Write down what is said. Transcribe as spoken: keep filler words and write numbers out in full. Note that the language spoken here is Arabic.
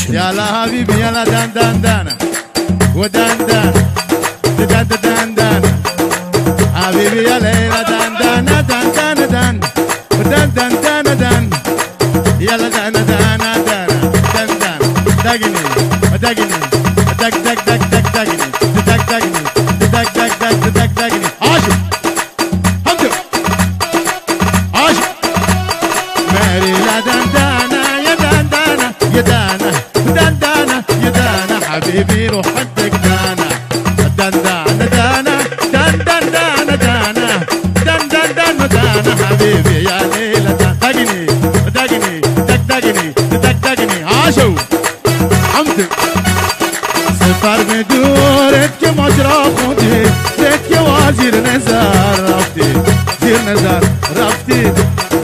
يلا حبيبي يلا دان دان دان ودان دان دان دان دان حبيبي يا ليلى دان دان دان دان دان ودان دان دان دان يلا دان دان دان دان دان داغني داغني داغ داغ داغ داغ داغني داغ داغني داغ داغ داغ داغ داغني عاشق حمد عاشق ماري لا دان دان يا دان دان يا دان دان دان يا دان حبيبي روح حدك دانا دان دان دانا دان دان دان دانا دان دان دان دانا حبيبي يا ليلى داغني داغني داغ داغني داغ داغني عاشو حمد سفر بدورت که ماجرا خودی رد که وزیر نظر رفتی زیر نظر